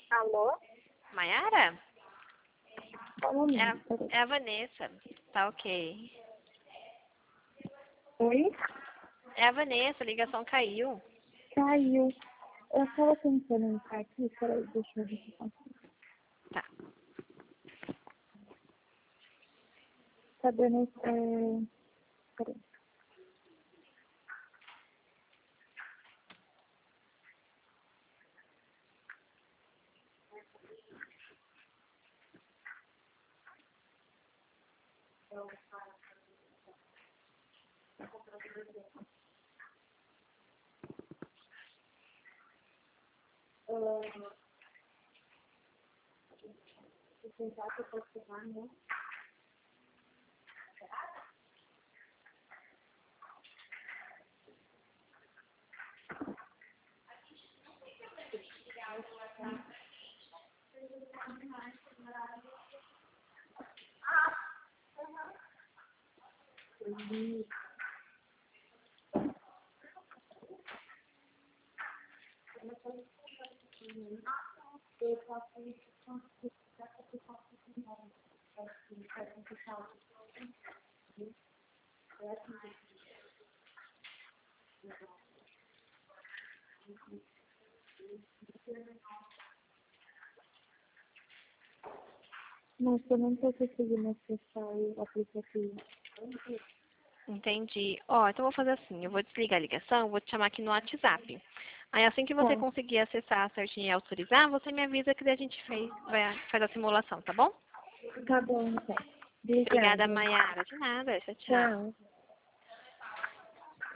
Alô? Maiara? Fala mesmo, peraí. É a Vanessa. Tá ok. Oi? É a Vanessa, a ligação caiu. Caiu. Eu tava tentando entrar aqui, peraí, deixa eu ver se eu consigo. Tá. Tá dando, peraí. Vou tentar que eu posso pegar, né? Nossa, eu não tô conseguindo acessar o aplicativo. Entendi. Ó, então eu vou fazer assim, eu vou desligar a ligação, eu vou te chamar aqui no WhatsApp. Aí assim que você Tá, conseguir acessar certinho e autorizar, você me avisa que daí a gente faz a simulação, tá bom? tá bom então. Obrigada, Obrigada. Maiara. De nada, tchau, tchau. Tchau.